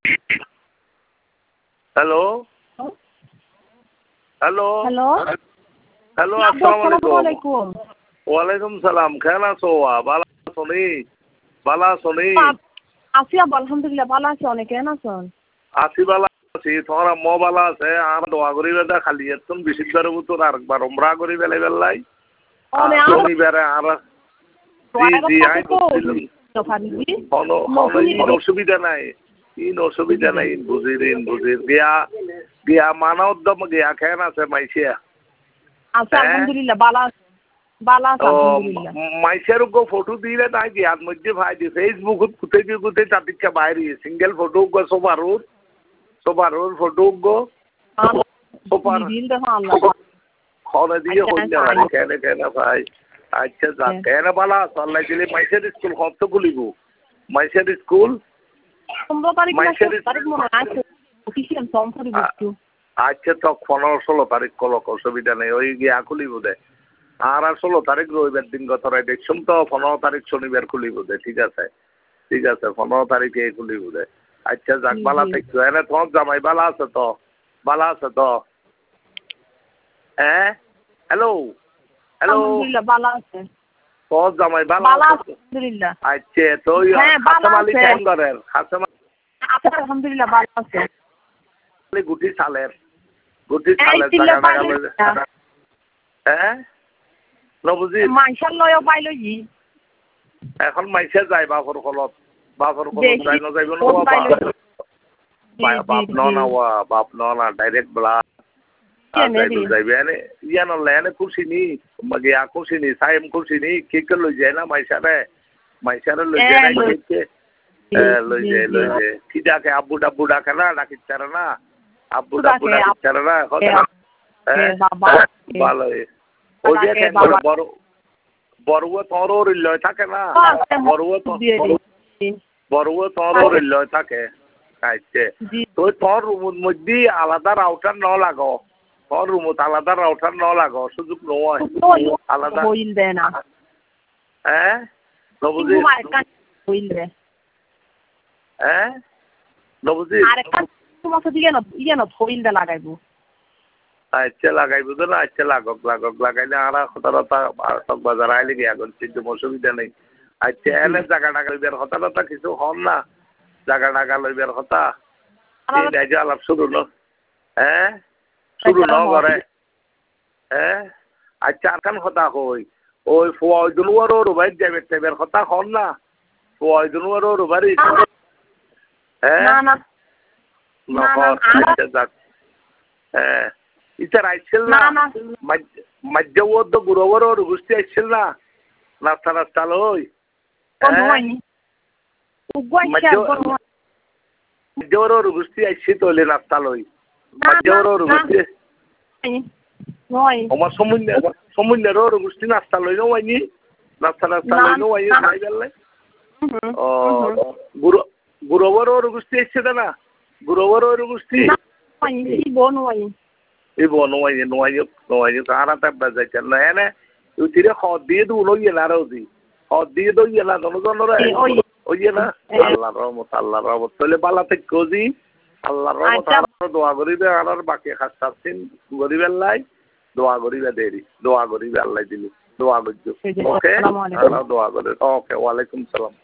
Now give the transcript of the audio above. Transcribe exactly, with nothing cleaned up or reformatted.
Hello hello hello hello আসসালামু আলাইকুম ওয়ালাইকুম সালাম কেমন আছো ভালো আছো নি ভালো আছো নি আছি আব্বা আলহামদুলিল্লাহ ভালো আছি অনেক কেন আছো আছি ভালো আছি তোমার আম্মা ভালো আছে আর দোয়া করি বেদা খালি একদম বিশুদ্ধের ভিতর আরেকবার উমরা করি বেলে বেলাই শনিবারে আর জি জি আই কোনো কোনো অসুবিধা নাই ইন অসুবিধা নাই বুঝির ইন বুঝির গিয়া গিয়া মানা উদ্যম গিয়া কেন আছে মাইসিয়া আচ্ছা আলহামদুলিল্লাহ ভালো ভালো আছে আলহামদুলিল্লাহ মাইসিয়ার গো ফটো দিলে তাই গিয়ার মধ্যে ভাই দি ফেসবুকত কুতে কি কুতে তাতিকা বাইরে সিঙ্গেল ফটো গো সোবারুর সোবারুর ফটো গো সোপার দিন দেখো আল্লাহ খরে দিয়ে হইনা ভাই কেন কেন ভাই আচ্ছা যা কেন বালা আল্লাহ দিলে মাইসিয়ার স্কুল কত খুলিব মাইসিয়ার স্কুল পনেরো তারিখ তারিখ মনে আছে অফিসিয়াল ফর্ম করে দিচ্ছি আচ্ছা তো পনেরো ষোলো তারিখ কল অসুবিধা নেই ওই গিয়া খুলিব দে আর আর ষোলো তারিখ রবিবার দিন গতরাই দেখছুম তো পনেরো তারিখ শনিবার খুলিব দে ঠিক আছে ঠিক আছে পনেরো তারিখে খুলিব দে আচ্ছা যাক বালা থাকছো এনে তোমার জামাই বালা আছে তো বালা আছে তো হ্যাঁ হ্যালো হ্যালো আলহামদুলিল্লাহ ভালো আছে তোর জামাই বালা আছে আলহামদুলিল্লাহ আচ্ছা তো হাসাম আলী কেন করেন হাসাম আচ্ছা আলহামদুলিল্লাহ ভালো আছে গুটি সালের গুটি সালের জায়গা জায়গা হ্যাঁ নবুজি মাইশাল লয় পাইলো ই এখন মাইশা যায় বাপর কলত বাপর কলত যাই না যাইব না বাপ ন না ওয়া বাপ ন না ডাইরেক্ট ব্লা যাইবে এনে ইয়া নলে এনে খুশি নি গিয়া খুশি নি সাইম খুশি নি কেকে লই যায় না মাইশারে মাইশারে লই যায় না কেকে লই যায় লই যায় কি ডাকে আব্বু ডাব্বু ডাকে না ডাকি চারে না আব্বু ডাব্বু ডাকি চারে না ভালো ওই যে বড় বড়ুয়া তোর লয় থাকে না বড়ুয়া তো বড়ুয়া তোর লয় থাকে আচ্ছা তো তোর রুমের মধ্যে আলাদা রাউটার ন লাগো তোর রুমত আলাদা রাউটার ন লাগো সুযোগ নয় আলাদা হইল দে না হ্যাঁ নবুজি হইল রে হ্যাঁ নবুজি আরেকটা তোমার সাথে ইয়ে না ইয়ে না হইল দে লাগাইবো আচ্ছা লাগাইব তো না আচ্ছা লাগক লাগক লাগাইলে আর সতরতা সব বাজার আইলে গিয়া করছি তো অসুবিধা নেই আচ্ছা এনে জায়গা টাকা লইবার কথা টথা কিছু হন না জায়গা টাকা লইবার কথা এই যে আলাপ শুরু ন হ্যাঁ শুরু ন করে হ্যাঁ আচ্ছা আর কান কথা কই ওই ফয়দুল ওর রুবাই যাবে তেবের কথা হন না ফয়দুল ওর রুবারি হ্যাঁ না না না আচ্ছা যাক হ্যাঁ ইতার আইছিল না মধ্য ওর তো গুরুবার ওর গুষ্টি আইছিল না নাস্তা নাস্তা লই মধ্য ওর গুষ্টি আইছি তোলে নাস্তা লই মধ্য ওর গুষ্টি আমার সমুদ্র সমুদ্রের ওর গুষ্টি নাস্তা লই নো আইনি নাস্তা নাস্তা লই নো আইনি খাই গেলে ও গুরু গুরুবার ওর গুষ্টি আইছে না গুরুবার ওর গুষ্টি Ibu nuai nuai nuai sekarang tempat saja. Nah ini itu dia khodi itu loh ya lah Rosi. Khodi itu ya lah dono dono lah. Oh iya lah. Allah rahmat Allah rahmat. Soalnya bala tek kozi. Allah rahmat Allah doa gori deh. Allah baki khasasin gori belai. Doa gori deh deri. Doa gori deh Allah jadi. Doa gori. Oke. Allah doa gori. Oke. Waalaikumsalam.